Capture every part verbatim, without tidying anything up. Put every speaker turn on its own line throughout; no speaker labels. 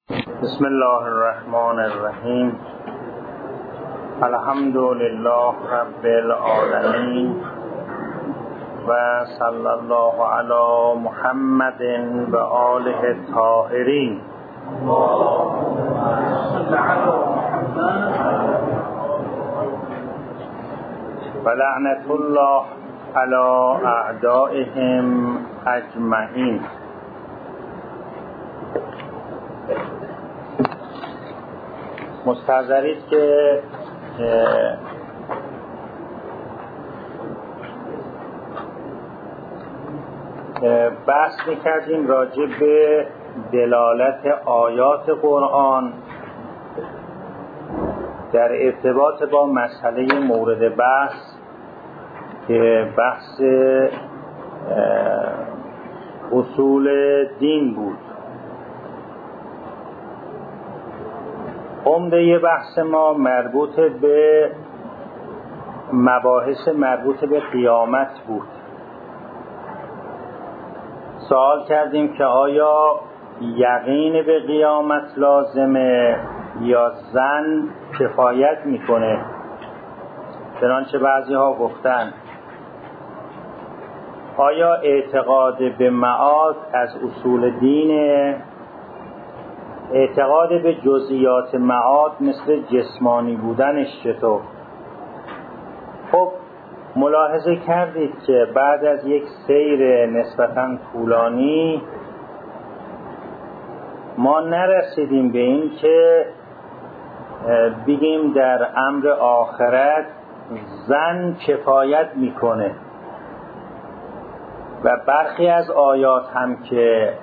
بسم الله الرحمن الرحیم. الحمد لله رب العالمین و صلی الله علی محمد و آله الطاهرین. و لعنت الله علی اعدائهم اجمعین. مستحضرید که بحث میکردیم راجع به دلالت آیات قرآن در ارتباط با مسئله مورد بحث که بحث اصول دین بود. عمده بحث ما مربوط به مباحث مربوط به قیامت بود. سوال کردیم که آیا یقین به قیامت لازمه یا ظن کفایت میکنه؟ چنانچه بعضی ها گفتن آیا اعتقاد به معاد از اصول دینه؟ اعتقاد به جزئیات معاد مثل جسمانی بودنش چطور؟ خب ملاحظه کردید که بعد از یک سیر نسبتاً طولانی ما نرسیدیم به این که بگیم در امر آخرت ظن کفایت میکنه و برخی از آیات هم که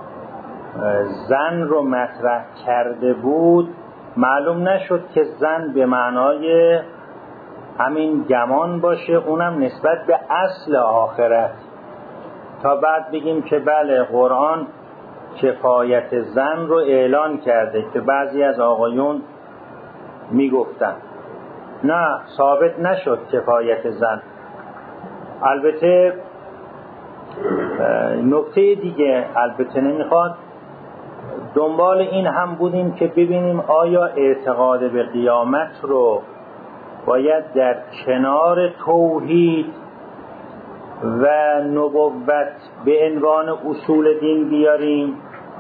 ظن رو مطرح کرده بود معلوم نشد که ظن به معنای همین گمان باشه، اونم نسبت به اصل آخرت، تا بعد بگیم که بله قرآن کفایت ظن رو اعلان کرده که بعضی از آقایون میگفتن نه ثابت نشد کفایت ظن. البته نکته دیگه البته نمیخواد دنبال این هم بودیم که ببینیم آیا اعتقاد به قیامت رو باید در کنار توحید و نبوت به عنوان اصول دین بیاریم.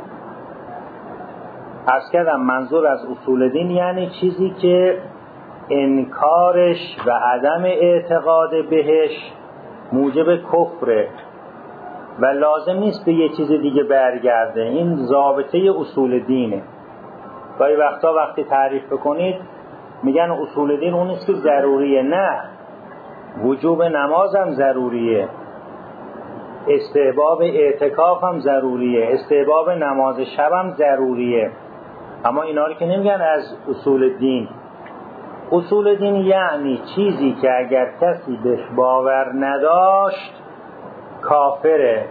عرض کردم منظور از اصول دین یعنی چیزی که انکارش و عدم اعتقاد بهش موجب کفره و لازم نیست به یه چیز دیگه برگرده. این ضابطه اصول دینه. گاهی وقتا وقتی تعریف بکنید میگن اصول دین اون نیست که ضروریه. نه، وجوب نماز هم ضروریه، استحباب اعتکاف هم ضروریه، استحباب نماز شب هم ضروریه، اما اینا رو که نمیگن از اصول دین. اصول دین یعنی چیزی که اگر کسی بهش باور نداشت کافره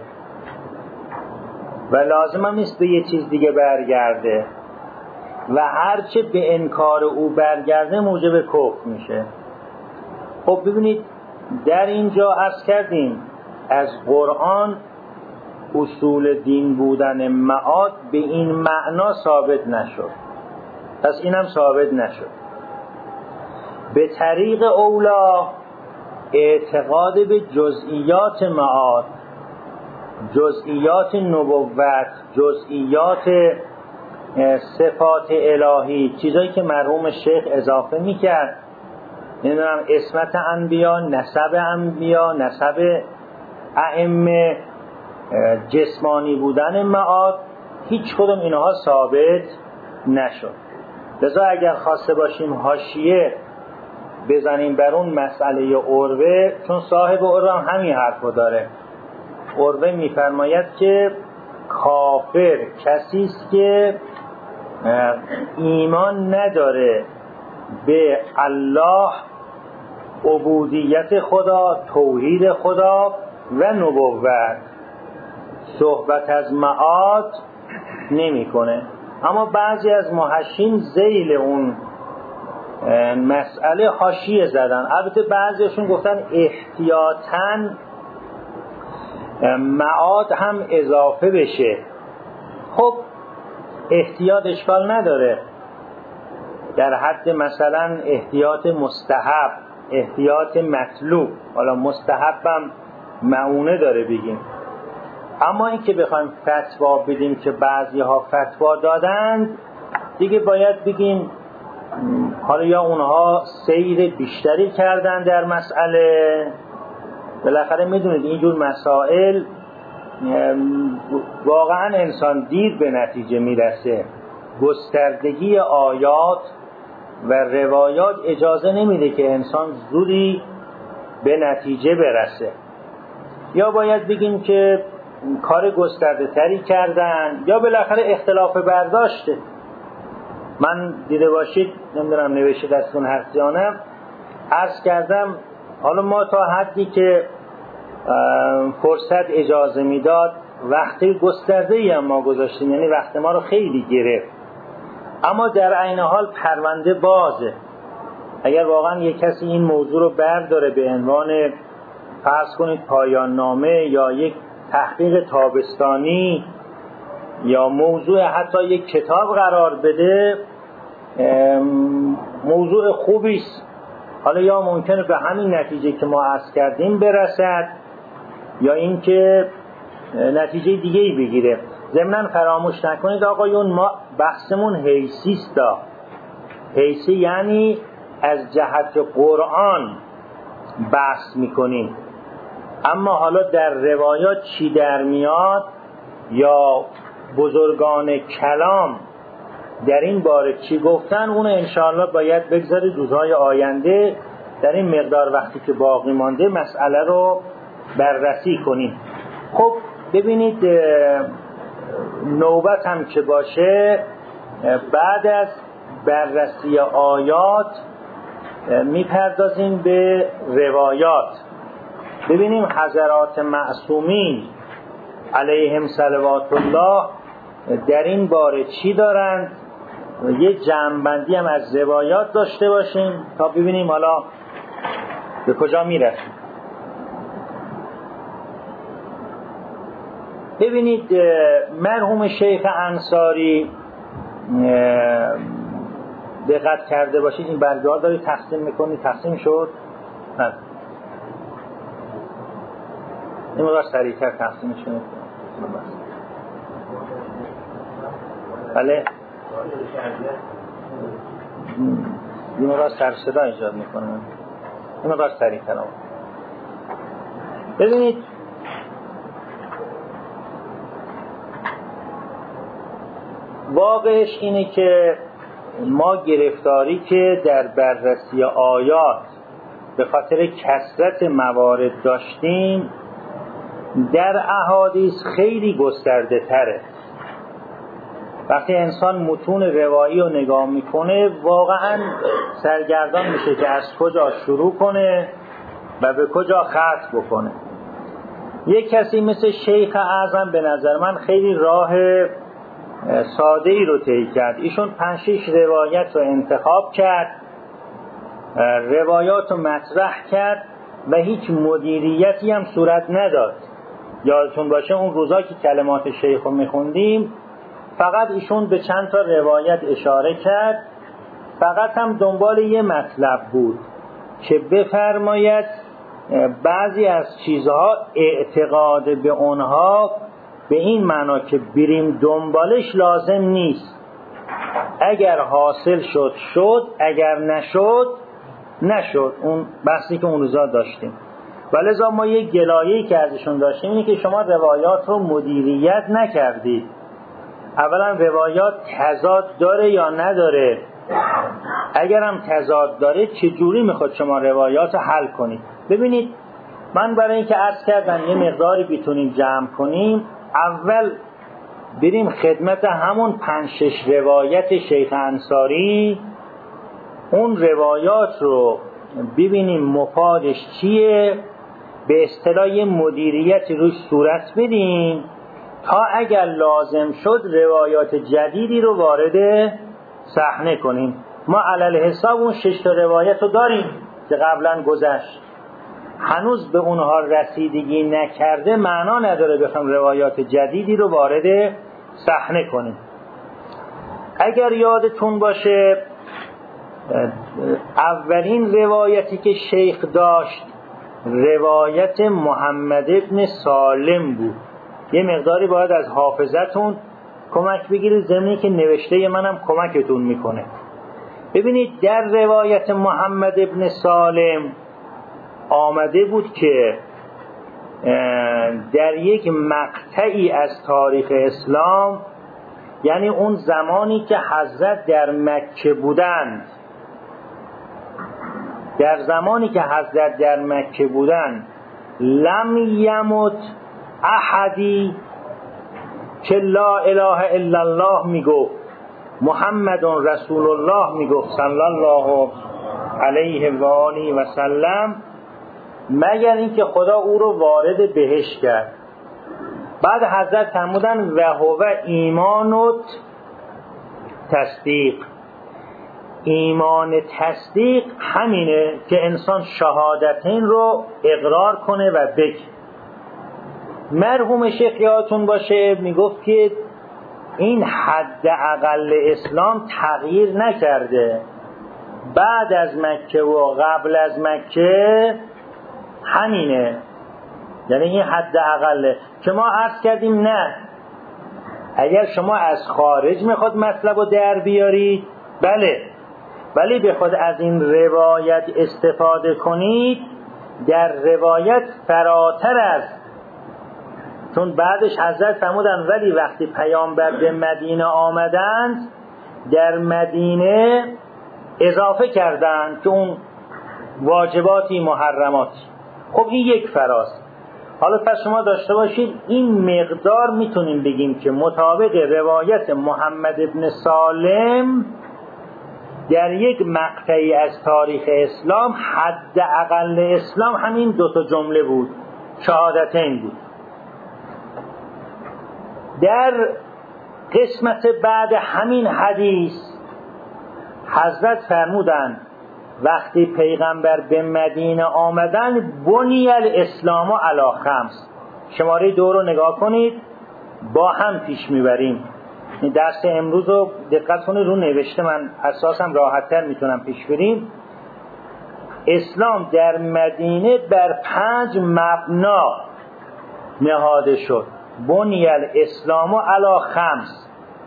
و لازم هم نیست به یه چیز دیگه برگرده و هرچه به انکار او برگرده موجب کفر میشه. خب ببینید در اینجا عرض کردیم از قرآن اصول دین بودن معاد به این معنا ثابت نشد، پس اینم ثابت نشد. به طریق اولا اعتقاد به جزئیات معاد، جزئیات نبوت، جزئیات صفات الهی، چیزایی که مرحوم شیخ اضافه میکرد، نمیدونم اسمت انبیا، نسب انبیا، نسب ائمه، جسمانی بودن معاد، هیچ کدوم اینها ثابت نشد. لذا اگر خواسته باشیم حاشیه بزنیم بر اون مسئله عروه، چون صاحب عروه هم همین حرفو داره. عروه میفرماید که کافر کسی است که ایمان نداره به الله، عبودیت خدا، توحید خدا و نبوت، صحبت از معاد نمی کنه. اما بعضی از محشین ذیل اون مسئله حاشیه زدن. البته بعضیشون گفتن احتیاطاً معاد هم اضافه بشه. خب احتیاط اشکال نداره، در حد مثلا احتیاط مستحب، احتیاط مطلوب. حالا مستحبم معونه داره بگیم، اما این که بخوایم فتوا بدیم که بعضی ها فتوا دادند دیگه باید بگیم حالا یا اونها سیر بیشتری کردن در مسئله. بالاخره میدونید اینجور مسائل واقعا انسان دیر به نتیجه میرسه. گستردگی آیات و روایات اجازه نمیده که انسان زودی به نتیجه برسه. یا باید بگیم که کار گسترده تری کردن، یا بالاخره اختلاف برداشته. من دیده باشید، نمیدونم نوشته دستون هست یا نه، عرض کردم حالا ما تا حدی که فرصت اجازه میداد وقتی گسترده‌ای هم ما گذاشتیم، یعنی وقت ما رو خیلی گرفت، اما در عین حال پرونده بازه. اگر واقعا یک کسی این موضوع رو برداره به عنوان فرض کنید پایان نامه یا یک تحقیق تابستانی یا موضوع حتی یک کتاب قرار بده، موضوع خوبی است. حالا یا ممکنه به همین نتیجه که ما عرض کردیم برسد، یا اینکه نتیجه دیگه‌ای بگیره. ضمناً فراموش نکنید آقایون، ما بحثمون حیثی است. حیثی یعنی از جهت قرآن بحث میکنیم، اما حالا در روایات چی در میاد یا بزرگان کلام در این باره چی گفتن، اون انشاءالله باید بگذارید روزهای آینده در این مقدار وقتی که باقی مانده مسئله رو بررسی کنیم. خب ببینید، نوبت هم که باشه بعد از بررسی آیات میپردازیم به روایات. ببینیم حضرات معصومین علیهم صلوات الله در این باره چی دارند، یه جمع‌بندی هم از روایات داشته باشیم تا ببینیم حالا به کجا میرسیم. ببینید مرحوم شیخ انصاری، دقت کرده باشید این برگه ها داری تقسیم میکنی، تقسیم شد نه این مقدار سریعتر تقسیمش کنید. بله این مقدار سر صدا ایجاد میکنه، این مقدار سریعتر آمد. ببینید واقعش اینه که ما گرفتاری که در بررسی آیات به خاطر کثرت موارد داشتیم در احادیث خیلی گسترده تره. وقتی انسان متون روایی رو نگاه میکنه واقعا سرگردان میشه که از کجا شروع کنه و به کجا ختم بکنه. یک کسی مثل شیخ اعظم به نظر من خیلی راه ساده ای رو طی کرد. ایشون پنج شش روایت رو انتخاب کرد، روایات رو مطرح کرد و هیچ مدیریتی هم صورت نداد. یادتون باشه اون روزا که کلمات شیخ رو میخوندیم فقط ایشون به چند تا روایت اشاره کرد، فقط هم دنبال یه مطلب بود که بفرماید بعضی از چیزها اعتقاد به اونها به این معنا که بریم دنبالش لازم نیست. اگر حاصل شد شد، اگر نشد نشد. اون بحثی که اون روزا داشتیم. ولذا ما یک گلایه‌ای که ازشون داشتیم اینه که شما روایات رو مدیریت نکردید. اولا روایات تضاد داره یا نداره؟ اگر هم تضاد داره چجوری میخواد شما روایات رو حل کنید؟ ببینید من برای اینکه عرض کردم یه مقداری بتونیم جمع کنیم، اول بریم خدمت همون پنج شش روایت شیخ انصاری، اون روایات رو ببینیم مفادش چیه، به اصطلاح مدیریت روش صورت بدیم تا اگر لازم شد روایات جدیدی رو وارد صحنه کنیم. ما علل حساب اون شش تا روایت رو داریم که قبلا گذشت، هنوز به اونها رسیدگی نکرده، معنا نداره بخوام روایات جدیدی رو وارد صحنه کنیم. اگر یادتون باشه اولین روایتی که شیخ داشت روایت محمد ابن سالم بود. یه مقداری باید از حافظتون کمک بگیرید، ضمنی که نوشته منم کمکتون میکنه. ببینید در روایت محمد ابن سالم آمده بود که در یک مقطعی از تاریخ اسلام، یعنی اون زمانی که حضرت در مکه بودند، در زمانی که حضرت در مکه بودند لم یمت احدی که لا اله الا الله میگفت، محمد رسول الله میگفت صلی الله علیه و آله و سلم، مگر اینکه خدا او رو وارد بهشت کرد. بعد حضرت فرمودن و هو ایمانت تصدیق. ایمان تصدیق همینه که انسان شهادتین رو اقرار کنه و بگه. مرحوم شیخ یادتون باشه میگفت که این حد اقل اسلام تغییر نکرده، بعد از مکه و قبل از مکه همینه، یعنی این حد اقله که ما عرض کردیم. نه، اگر شما از خارج میخواد مطلب رو در بیارید بله، ولی بخواد از این روایت استفاده کنید، در روایت فراتر است. چون بعدش حضرت فرمودن ولی وقتی پیامبر به مدینه آمدند در مدینه اضافه کردند که اون واجباتی محرماتی. خب این یک فراست. حالا پس شما داشته باشید این مقدار میتونیم بگیم که مطابق روایت محمد ابن سالم در یک مقطعی از تاریخ اسلام حد اقل اسلام همین دوتا جمله بود، شهادتین بود. در قسمت بعد همین حدیث حضرت فرمودند وقتی پیغمبر به مدینه آمدن بنی الاسلام علی خمس. شماره دو رو نگاه کنید، با هم پیش میبریم. این درس امروز رو دقت کنید، رو نوشته من اساسم راحت‌تر میتونم پیش بریم. اسلام در مدینه بر پنج مبنا نهاده شد. بنی الاسلام علی خمس،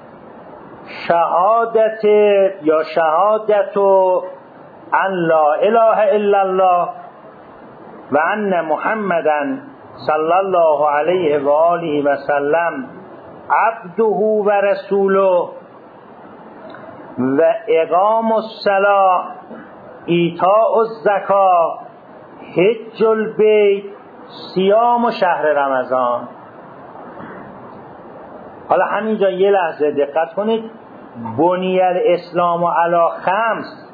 شهادت یا شهادت ان لا اله الا الله و ان محمدن صلی الله علیه و آله و سلم عبده و رسوله و اقام الصلاة ایتاء الزکاة حج البیت صیام شهر رمضان. حالا همینجا یه لحظه دقت کنید، بنی الاسلام علی خمس،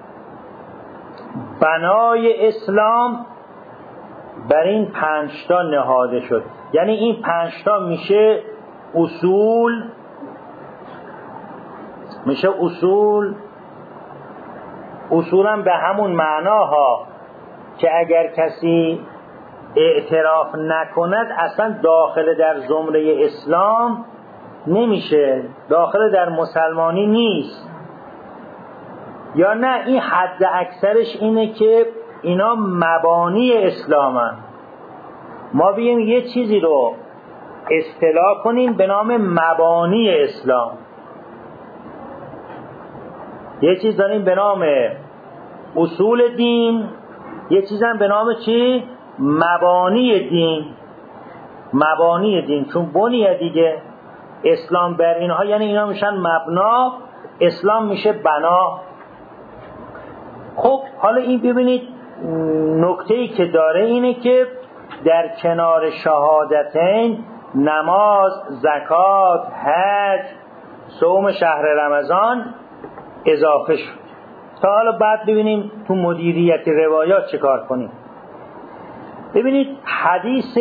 بنای اسلام بر این پنجتا نهاده شد. یعنی این پنجتا میشه اصول، میشه اصول اصولا به همون معناها که اگر کسی اعتراف نکند اصلا داخل در زمره اسلام نمیشه، داخل در مسلمانی نیست. یا نه، این حد اکثرش اینه که اینا مبانی اسلامن. ما بیم یه چیزی رو اصطلاح کنیم به نام مبانی اسلام، یه چیز داریم به نام اصول دین، یه چیز هم به نام چی؟ مبانی دین. مبانی دین چون بنیه دیگه، اسلام بر اینها، یعنی اینا میشن مبنا، اسلام میشه بنا. خب حالا این ببینید نکته‌ای که داره اینه که در کنار شهادتین نماز، زکات، حج، صوم شهر رمضان اضافه شد. تا حالا بعد ببینیم تو مدیریت روایات چه کار کنیم. ببینید حدیث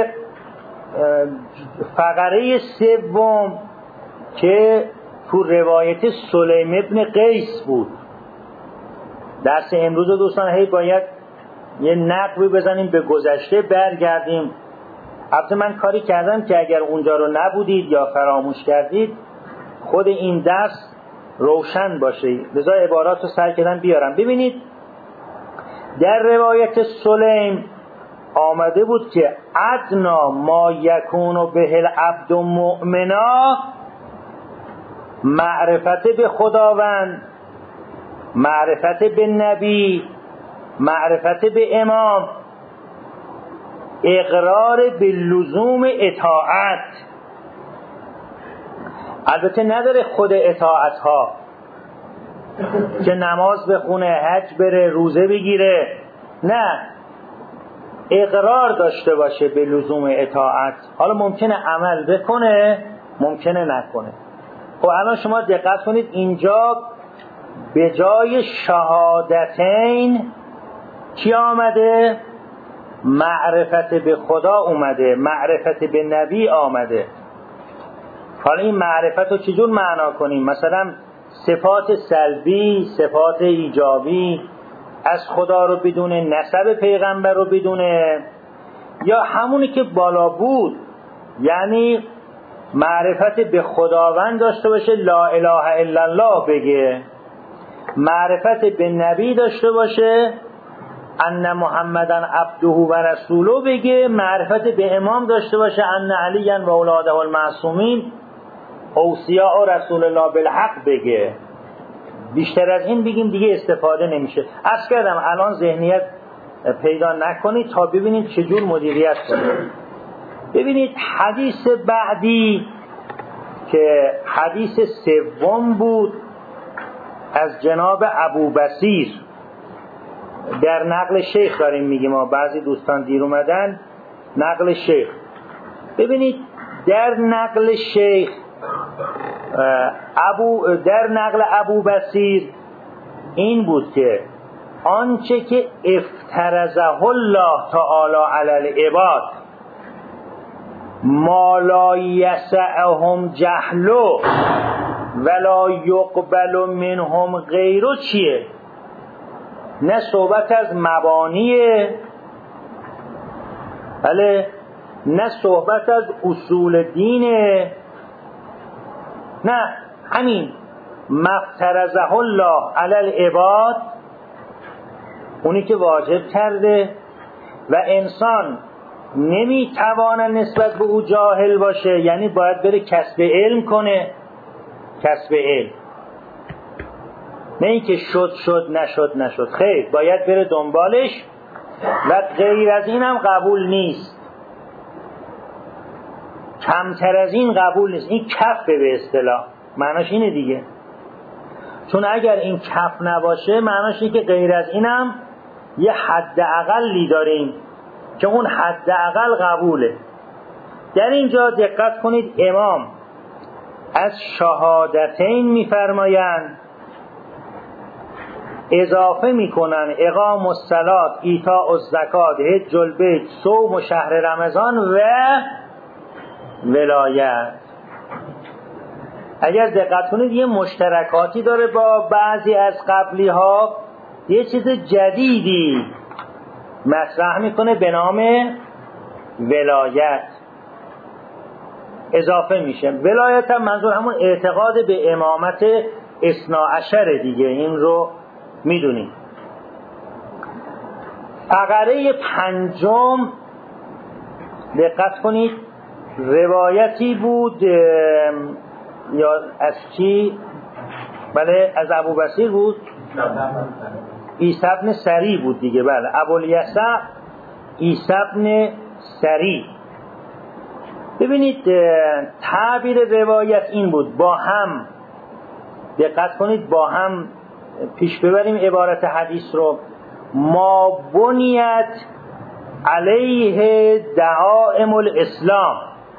فقره سوم که تو روایت سلیم ابن قیس بود. درس امروز دوستان هی باید یه نقبی بزنیم به گذشته برگردیم. البته من کاری کردم که اگر اونجا رو نبودید یا فراموش کردید، خود این درس روشن باشه. لذا عبارات رو سعی کردم بیارم. ببینید در روایت سلیم آمده بود که ادنا ما یکون به العبد مؤمنا، معرفت به خداوند، معرفت به نبی، معرفت به امام، اقرار به لزوم اطاعت. البته نداره خود اطاعت ها که نماز بخونه، حج بره، روزه بگیره، نه، اقرار داشته باشه به لزوم اطاعت. حالا ممکنه عمل بکنه، ممکنه نکنه. خب الان شما دقت کنید اینجا به جای شهادتین چی آمده؟ معرفت به خدا اومده، معرفت به نبی آمده. حالا این معرفت رو چجور معنا کنیم؟ مثلا صفات سلبی، صفات ایجابی، از خدا رو بدونه، نسب پیغمبر رو بدونه، یا همونی که بالا بود، یعنی معرفت به خداوند داشته باشه، لا اله الا الله بگه، معرفت به نبی داشته باشه، ان محمدن عبده و رسوله بگه، معرفت به امام داشته باشه، ان علی و اولاده المعصومین اوصیاء و رسول الله بالحق بگه. بیشتر از این بگیم دیگه استفاده نمیشه. عرض کردم الان ذهنیت پیدا نکنید تا ببینید چجور مدیریت کنید. ببینید حدیث بعدی که حدیث سوم بود از جناب ابو بصیر، در نقل شیخ داریم میگیم، ما بعضی دوستان دیر اومدن، نقل شیخ. ببینید در نقل شیخ ابو در نقل ابو بصیر این بود که آنچه که افترضه الله تعالی علی العباد ما لا یسعهم جهلو ولا یقبل منهم غیرو چیه؟ نه صحبت از مبانیه، بله، نه صحبت از اصول دینه، نه، همین مفترضه الله علی العباد، اونی که واجب کرده و انسان نمیتواند نسبت به او جاهل باشه، یعنی باید بره کسب علم کنه، کسب علم، نه اینکه شد شد نشد نشد، خیر، باید بره دنبالش و غیر از این هم قبول نیست، کمتر از این قبول نیست. این کفه به اصطلاح، معناش اینه دیگه، چون اگر این کف نباشه معناش اینه که غیر از اینم یه حد اقلی داریم که اون حد اقل قبوله. در اینجا دقت کنید امام از شهادتین میفرمایند، اضافه میکنن اقام الصلاة، ایتاء الزکات، حج البیت، صوم و شهر رمضان و ولایت. اگر دقت کنید یه مشترکاتی داره با بعضی از قبلی ها، یه چیز جدیدی مطرح میکنه به نام ولایت، اضافه میشه. ولایت هم منظور همون اعتقاد به امامت اثنا عشر دیگه، این رو میدونیم. فقره پنجم دقت کنید، روایتی بود یا از کی؟ بله از ابو بصیر بود، عیسی بن سری بود دیگه، بله، ابوالیسع عیسی بن سری. ببینید تعبیر روایت این بود، با هم دقت کنید، با هم پیش ببریم عبارت حدیث رو، ما بنیت علیه دعائم الاسلام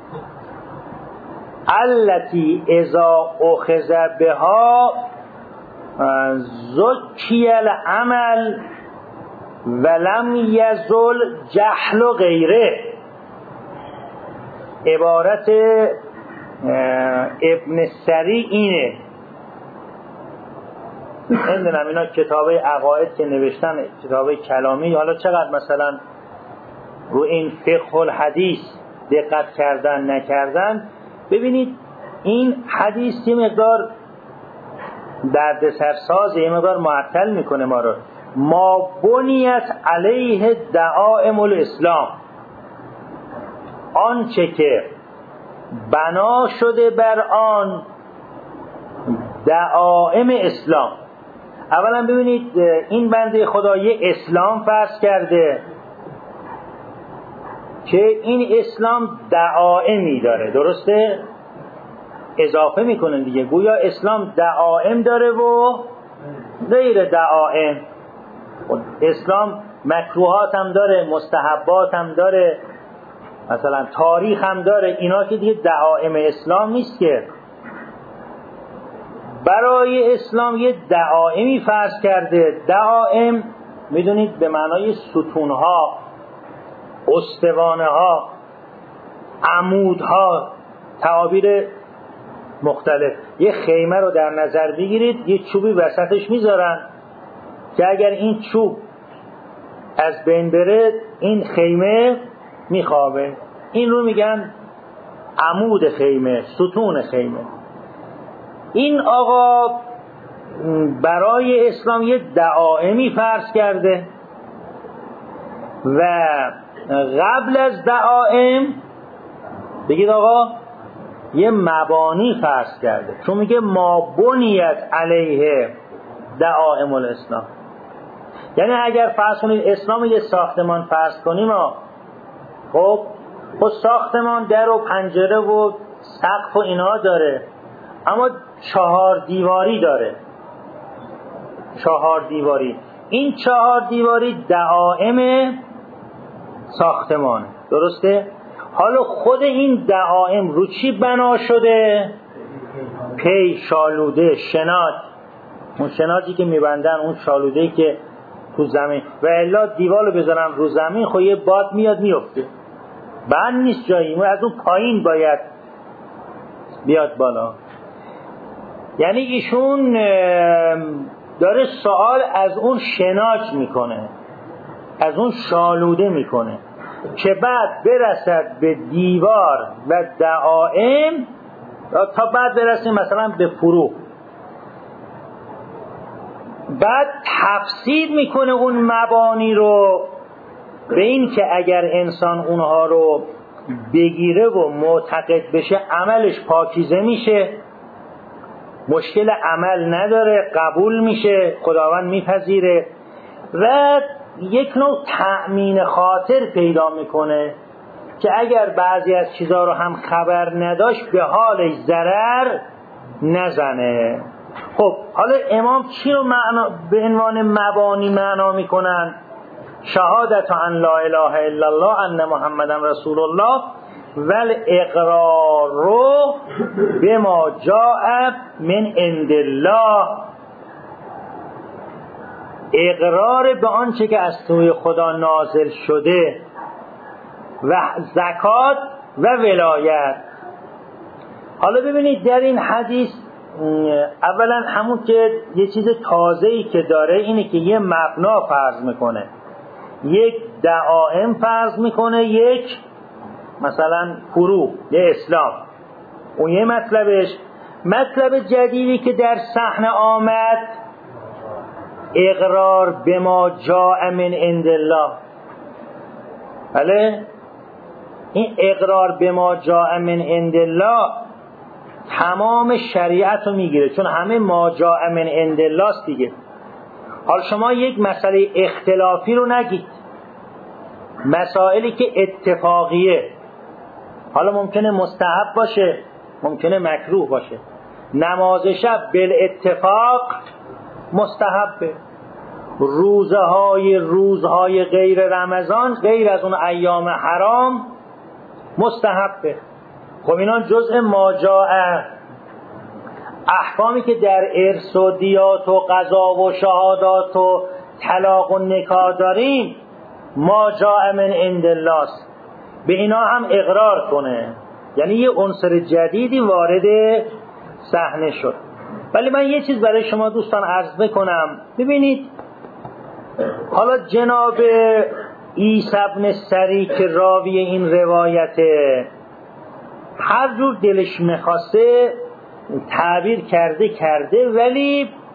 التي اذا اخذ بها زکی العمل ولم یزل جهل و غیره. عبارت ابن سری اینه. نمیدونم اینا کتابه عقاید که نوشتن، کتابه کلامی، حالا چقدر مثلا رو این فقه الحدیث دقت کردن نکردن. ببینید این حدیث یه مقدار درد سرساز یه مقدار معطل میکنه ما رو. ما بنیت علیه دعائم الاسلام، آنچه که بنا شده بر آن دعائم اسلام. اولا ببینید این بنده خدا یه اسلام فرض کرده که این اسلام دعائمی داره، درسته؟ اضافه میکنن دیگه، گویا اسلام دعائم داره و غیر دعائم. اسلام مکروهات هم داره، مستحبات هم داره، مثلا تاریخ هم داره. اینا که دیگه دعائم اسلام نیست که. برای اسلام یه دعائمی فرض کرده. دعائم میدونید به معنای ستونها، استوانه ها، عمودها، تعابیر مختلف. یه خیمه رو در نظر بگیرید، یه چوبی وسطش میذارن که اگر این چوب از بین بره این خیمه میخوابه. این رو میگن عمود خیمه، ستون خیمه. این آقا برای اسلام یه دعائمی فرض کرده و قبل از دعائم بگید آقا یه مبانی فرض کرده، چون میگه ما بنیت علیه دعائم الاسلام. یعنی اگر فرض کنید اسلام یه ساختمان فرض کنیم، خب خب ساختمان در و پنجره و سقف و اینا داره، اما چهار دیواری داره. چهار دیواری، این چهار دیواری دعائم ساختمان، درسته؟ حالا خود این دعائم رو چی بنا شده؟ پی، شالوده، شناد. اون شنادی که میبندن، اون شالودهی که تو زمین، و الا دیوارو بذارن رو زمین خب یه باد میاد میفته، بند نیست جایی، از اون پایین باید بیاد بالا. یعنی ایشون داره سوال از اون شناج میکنه، از اون شالوده میکنه که بعد برسد به دیوار و دعائم، تا بعد برسیم مثلا به فرو. بعد تفسیر میکنه اون مبانی رو به این که اگر انسان اونها رو بگیره و معتقد بشه عملش پاکیزه میشه، مشکل عمل نداره، قبول میشه، خداوند میپذیره و یک نوع تأمین خاطر پیدا میکنه که اگر بعضی از چیزها رو هم خبر نداشت به حالش ضرر نزنه. خب حالا امام چی رو معنا به عنوان مبانی معنا میکنن؟ شهادت ان لا اله الا الله ان محمدن رسول الله ول اقرار رو به ما جاء من عند الله، اقرار به آنچه که از سوی خدا نازل شده، و زکات و ولایت. حالا ببینید در این حدیث اولا همون که یه چیز تازه‌ای که داره اینه که یه مبنا فرض میکنه، یک دعائم فرض میکنه، یک مثلا فرو، یه اسلام. اون یه مطلبش. مطلب جدیدی که در صحنه آمد اقرار به ما جاء من عند الله. بله این اقرار به ما جاء من عند الله تمام شریعت رو میگیره، چون همه ما جاء من عند الله است دیگه. حالا شما یک مسئله اختلافی رو نگید، مسائلی که اتفاقیه، حالا ممکنه مستحب باشه، ممکنه مکروه باشه. نماز شب بالاتفاق مستحبه، روزهای روزهای غیر رمضان غیر از اون ایام حرام مستحبه. خب اینا جزء ما جاء. احکامی که در ارث و دیات و قضا و شهادات و طلاق و نکاح داریم ما جاء من عند الله است، به اینا هم اقرار کنه. یعنی یه عنصر جدیدی وارد صحنه شد. ولی من یه چیز برای شما دوستان عرض بکنم. ببینید حالا جناب عیسی بن سری که راوی این روایته، هر جور دلش میخواسته تعبیر کرده کرده، ولی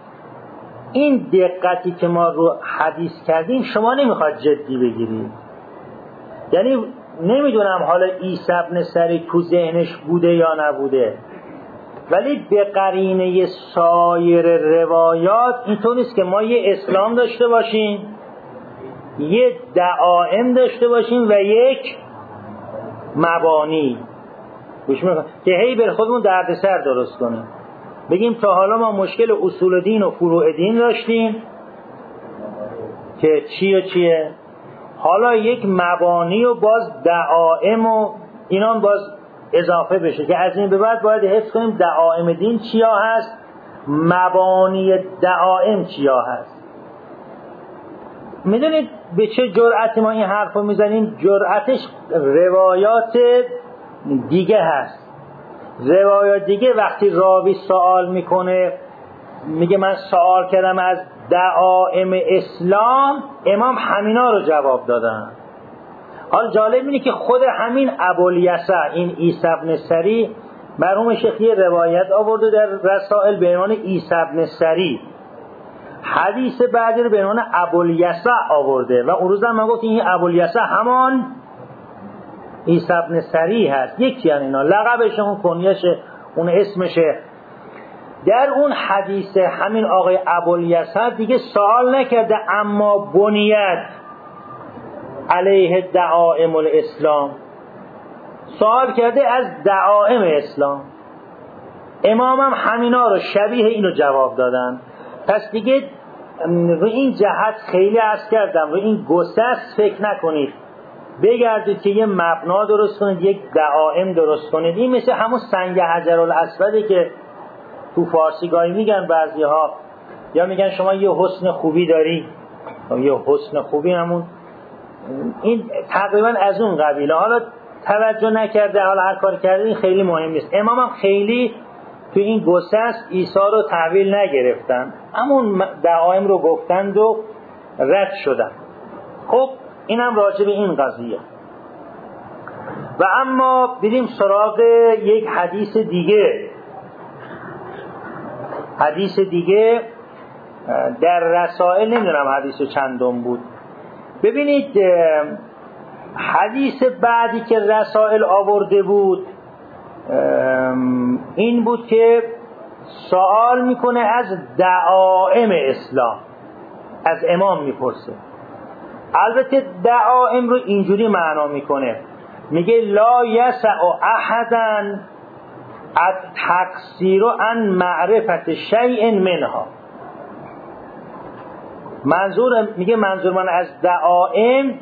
این دقتی که ما رو حدیث کردیم شما نمیخواد جدی بگیرید. یعنی نمیدونم حالا عیسی ابن سری تو ذهنش بوده یا نبوده، ولی به قرینه سایر روایات اینطور نیست که ما یه اسلام داشته باشیم، یه دعائم داشته باشیم و یک مبانی که هی بر خودمون دردسر درست کنیم. بگیم تا حالا ما مشکل اصول دین و فروع دین داشتیم که چی و چیه، حالا یک مبانی و باز دعائم و اینا باز اضافه بشه که از این به بعد باید حفظ کنیم دعائم دین چیا هست، مبانی دعائم چیا هست. میدونید به چه جرأتی ما این حرف رو میزنیم؟ جرأتش روایات دیگه هست. روایات دیگه وقتی راوی سوال میکنه میگه من سوال کردم از دعائم اسلام، امام همینا رو جواب دادن. حال جالب اینه که خود همین ابوالیسع، این عیسی ابن سری، مرحوم شیخ یه روایت آورده در رسائل به عنوان عیسی ابن سری، حدیث بعدی رو به عنوان ابوالیسع آورده و اون روز هم من گفتم این ابوالیسع همان عیسی ابن سری هست، یکی هن اینا، لقبشه، اون کنیشه، اون اسمشه. در اون حدیث همین آقای ابوالیسع دیگه سوال نکرده اما بنیت علیه دعائم الاسلام، سوال کرده از دعائم اسلام. امام هم همینا رو شبیه اینو جواب دادن. پس دیگه رو این جهت خیلی عرض کردم، رو این گسست فکر نکنید، بگردید که یه مبنا درست کنید، یک دعائم درست کنید. این مثل همون سنگ حجرالاسوده که تو فارسی گاهی میگن بعضی ها، یا میگن شما یه حسن خوبی داری، یه حسن خوبی همون، این تقریبا از اون قبیله. حالا توجه نکرده، حالا هر کار کرده، این خیلی مهم نیست. امام هم خیلی تو این گسست عیسی رو تحویل نگرفتن، همون دعائم رو گفتند و رد شدن. خب اینم راجع به این قضیه. و اما بریم سراغ یک حدیث دیگه. حدیث دیگه در رسائل، نمیدونم حدیث چندم بود. ببینید حدیث بعدی که رسائل آورده بود این بود که سوال میکنه از دعائم اسلام، از امام میپرسه. البته دعائم رو اینجوری معنا میکنه، میگه لا یسع احدا التقصیر عن معرفت شیء منها. منظور، میگه منظور من از دعائم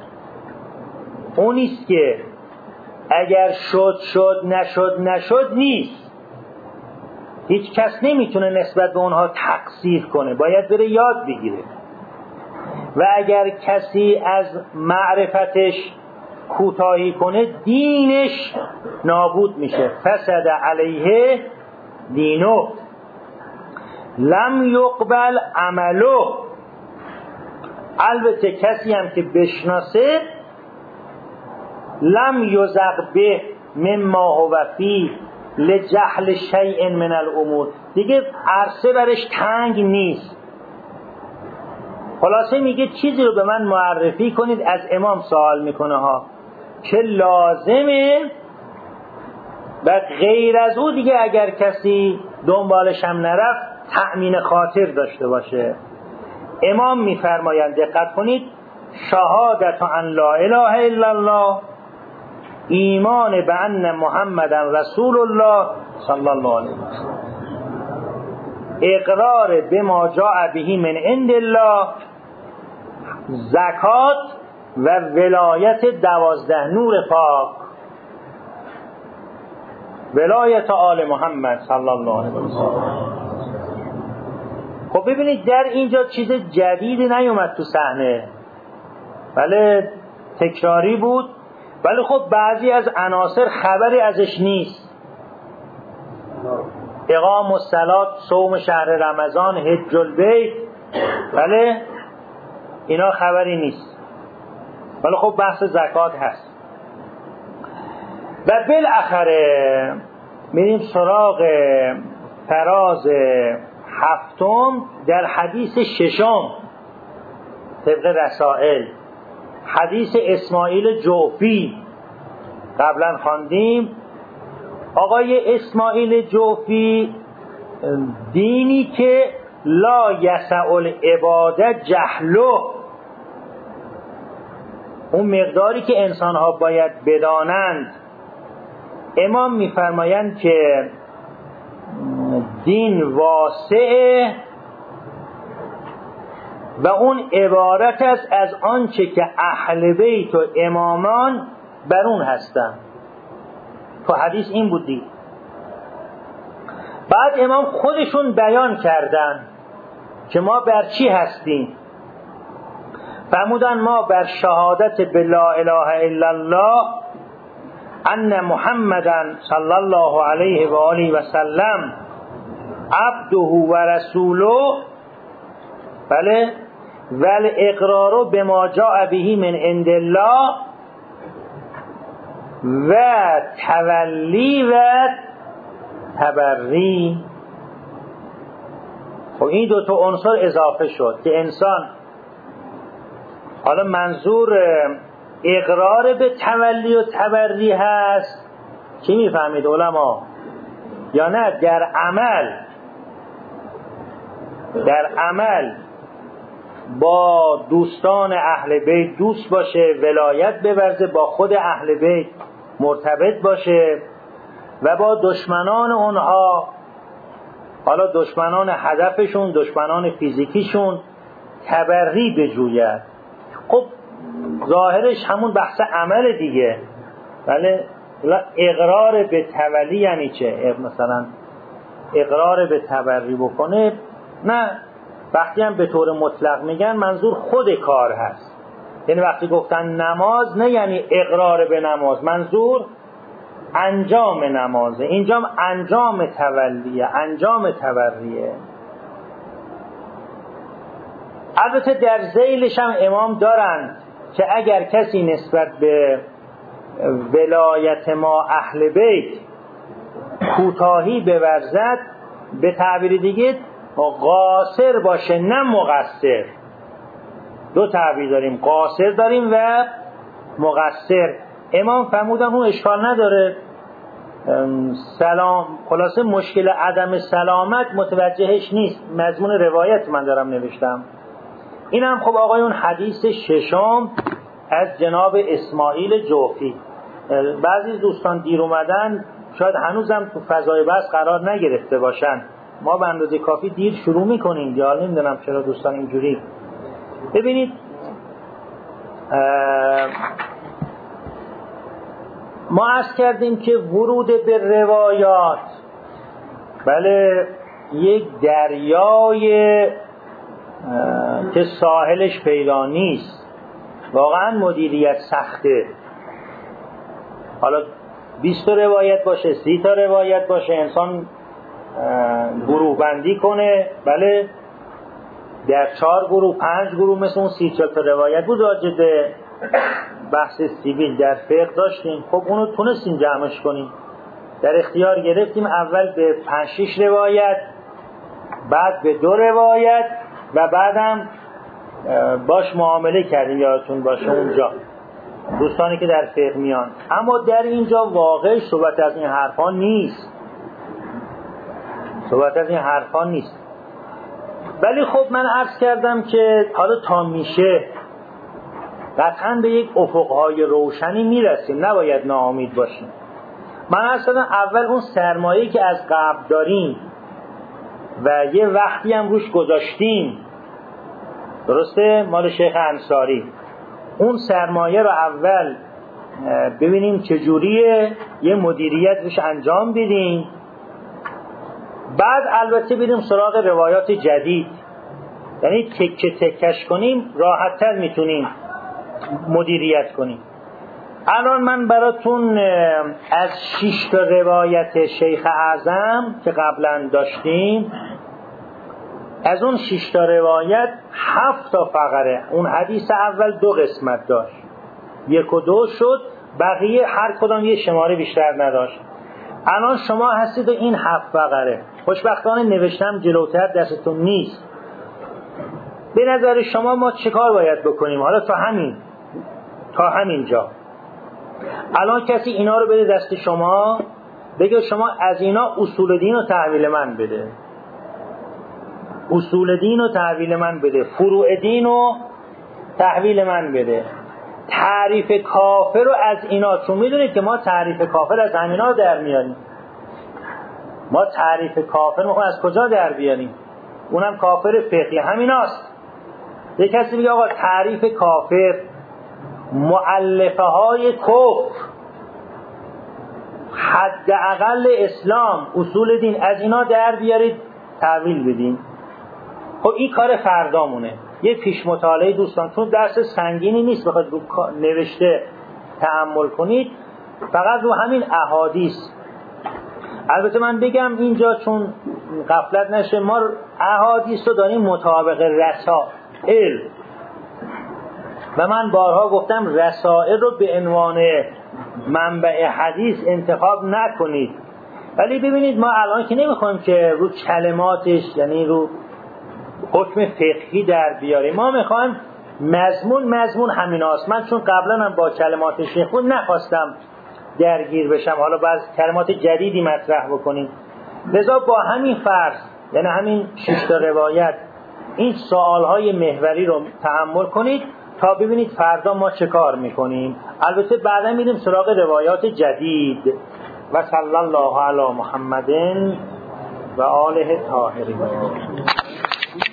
اونیست که اگر شد شد نشد نشد نیست، هیچ کس نمیتونه نسبت به اونها تقصیر کنه، باید بره یاد بگیره. و اگر کسی از معرفتش کوتاهی کنه دینش نابود میشه. فسد علیه دینو لم یقبل عملو. البته کسی هم که بشناسه لم یزغ به مما هو فی لجهل شیء من الامور، دیگه عرصه برش تنگ نیست. خلاصه میگه چیزی رو به من معرفی کنید، از امام سوال میکنه ها، که لازمه و غیر از او دیگه اگر کسی دنبالش هم نرفت تأمین خاطر داشته باشه. امام میفرمایند، دقت کنید، شهادت ان لا اله الا الله، ایمان به ان محمدن رسول الله صلی الله علیه و سلم، اقرار به ما جاء به من عند الله، زکات و ولایت دوازده نور پاک، ولایت آل محمد صلی الله علیه و سلم. خب ببینید در اینجا چیز جدیدی نیومد تو صحنه، بله تکراری بود، ولی خب بعضی از عناصر خبری ازش نیست. اقام الصلاة، صوم شهر رمضان، حج البیت، بله اینا خبری نیست، ولی خب بحث زکات هست. و بالاخره میریم سراغ فراز هفتم در حدیث ششم طبق رسائل، حدیث اسماعیل جوفی قبلا خواندیم. آقای اسماعیل جوفی دینی که لا یسع العباد جهله، اون مقداری که انسانها باید بدانند، امام میفرمایند که دین واسعه و اون عبارت است از آنچه که اهل بیت و امامان بر اون هستن. تو حدیث این بودی. بعد امام خودشون بیان کردن که ما بر چی هستیم. فرمودن ما بر شهادت به لا اله الا الله ان محمدًا صلی الله علیه و آله و سلم عبده و رسوله، بله، ول اقرار بما جاء به من عند الله و تولی و تبری. خب این دو تا عنصر اضافه شد که انسان، حالا منظور اقرار به تولی و تبری هست، چی میفهمید علما؟ یا نه در عمل، در عمل با دوستان اهل بیت دوست باشه، ولایت بورزه، با خود اهل بیت مرتبط باشه و با دشمنان اونها، حالا دشمنان هدفشون، دشمنان فیزیکیشون، تبری بجوید. خب ظاهرش همون بحث عمل دیگه، ولی اقرار به تولی یعنی چه؟ مثلا اقرار به تبری بکنه؟ نه، وقتی هم به طور مطلق میگن منظور خود کار هست. یعنی وقتی گفتن نماز نه یعنی اقرار به نماز، منظور انجام نمازه. اینجا انجام تولیه، انجام تبریه. البته در ذیلش هم امام دارند که اگر کسی نسبت به ولایت ما اهل بیت کوتاهی بورزد، به تعبیر دیگه قاصر باشه نه مقصر. دو تعبیر داریم، قاصر داریم و مقصر. امام فرمودن اون اشکال نداره، سلام، خلاصه مشکل عدم سلامت متوجهش نیست. مضمون روایت من دارم نوشتم. اینم خب آقایون حدیث ششم از جناب اسماعیل جوفی. بعضی دوستان دیر اومدن، شاید هنوزم تو فضای بحث قرار نگرفته باشن. ما به اندازه کافی دیر شروع میکنیم، یا نمیدونم چرا دوستان اینجوری. ببینید ما عرض کردیم که ورود به روایات، بله، یک دریای که ساحلش پیدا نیست، واقعا مدیریت سخته. حالا بیست تا روایت باشه، سی تا روایت باشه، انسان گروه بندی کنه، بله، در چهار گروه، پنج گروه، مثل اون سی چل تا روایت بود راجع به بحث سیبیل در فقه داشتیم. خب اونو تونستیم جمعش کنیم، در اختیار گرفتیم. اول به پنج شش روایت، بعد به دو روایت و بعدم باش معامله کردیم، یادتون باشه اونجا دوستانی که در فقه میان. اما در اینجا واقع صحبت از این حرفا نیست، صحبت از این حرفا نیست. ولی خب من عرض کردم که حالا تا میشه قطعا به یک افقهای روشنی میرسیم، نباید ناامید باشیم. من عرض کردم اول اون سرمایه‌ای که از قبل داریم و یه وقتی هم روش گذاشتیم، درسته، مال شیخ انصاری، اون سرمایه رو اول ببینیم چجوریه، یه مدیریت روش انجام بدیم. بعد البته بریم سراغ روایات جدید، یعنی تکه تکش کنیم، راحت‌تر میتونیم مدیریت کنیم. الان من براتون از شش تا روایت شیخ اعظم که قبلا داشتیم، از اون شش تا روایت هفت تا فقره. اون حدیث اول دو قسمت داشت، یک و دو شد، بقیه هر کدام یه شماره بیشتر نداشت. الان شما هستید و این هفت بقره، خوشبختانه نوشتم جلوتر دستتون نیست. به نظر شما ما چه کار باید بکنیم؟ حالا تا همین تا همین جا الان کسی اینا رو بده دست شما، بگه شما از اینا اصول دین رو تحویل من بده، اصول دین رو تحویل من بده، فروع دین رو تحویل من بده، تعریف کافر رو از اینا، چون میدونید که ما تعریف کافر از همینا در میاریم. ما تعریف کافر میخوایم از کجا در بیاریم؟ اونم کافر فقهی همیناست. یک کسی میگه آقا تعریف کافر، مؤلفه های کفر، حداقل اسلام، اصول دین، از اینا در بیارید تحویل بدین. خب این کار فردامونه. یه پیش مطالعه دوستان، چون درس سنگینی نیست بخواید رو نوشته تأمل کنید، فقط رو همین احادیث. البته من بگم اینجا چون غفلت نشه، ما احادیث رو داریم مطابق رسائل و من بارها گفتم رسائل رو به عنوان منبع حدیث انتخاب نکنید. ولی ببینید ما الان که نمیخوایم که رو کلماتش یعنی رو حکم فقهی در بیاریم، ما میخوایم مضمون مضمون همیناست. من چون قبلا هم با کلمات شیخ بود نخواستم درگیر بشم، حالا باز کلمات جدیدی مطرح بکنیم. لذا با همین فرض، یعنی همین شش تا روایت، این سوالهای محوری رو تأمل کنید تا ببینید فردا ما چه کار میکنیم. البته بعدا میریم سراغ روایات جدید. و صلی الله علی محمد و آله طاهرین.